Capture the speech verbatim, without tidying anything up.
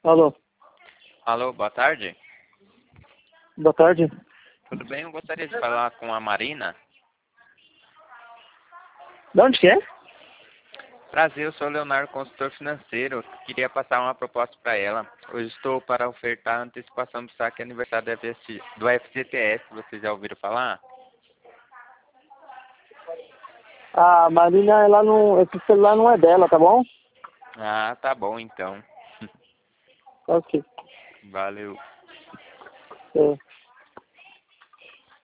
Alô, Alô, boa tarde. boa tarde. Tudo bem? Eu gostaria de falar com a Marina. De onde que é? Prazer, eu sou o Leonardo, consultor financeiro. Queria passar uma proposta para ela. Hoje estou para ofertar a antecipação do saque aniversário do F S do F G T S. Vocês já ouviram falar? A Marina, ela não, esse celular não é dela, tá bom? Ah, tá bom então. Ok. Valeu. É.